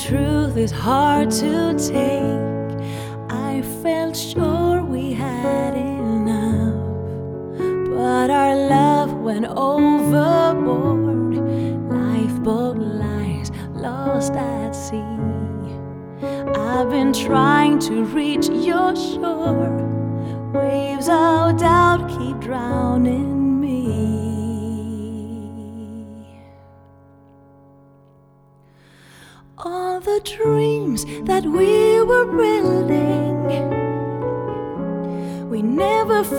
truth is hard to take. I felt sure we had enough, but our love went overboard. Lifeboat lies lost at sea. I've been trying to reach your shore. Waves of doubt keep drowning me. All the dreams that we were building, we never